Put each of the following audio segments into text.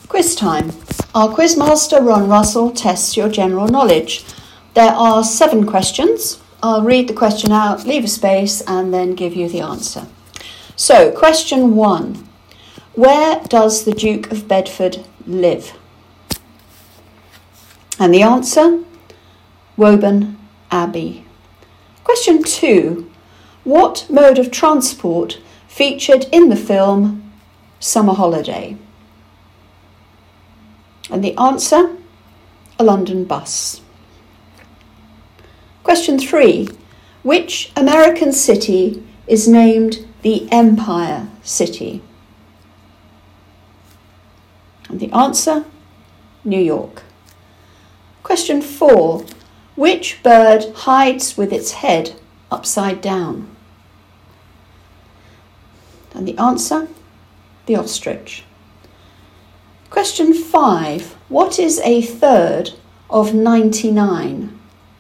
Quiz time. Our quizmaster, Ron Russell, tests your general knowledge. There are 7 questions. I'll read the question out, leave a space, and then give you the answer. So, question 1. Where does the Duke of Bedford live? And the answer? Woburn Abbey. Question 2. What mode of transport featured in the film Summer Holiday? And the answer? A London bus. Question 3. Which American city is named the Empire City? And the answer? New York. Question 4. Which bird hides with its head upside down? And the answer? The ostrich. Question 5. What is a third of 99?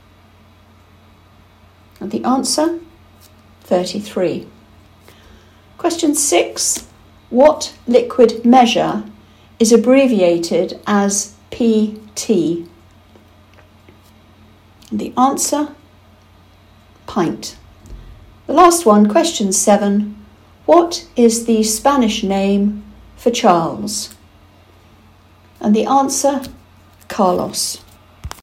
And the answer? 33. Question 6. What liquid measure is abbreviated as PT? And the answer? Pint. The last one, question 7. What is the Spanish name for Charles? And the answer? Carlos.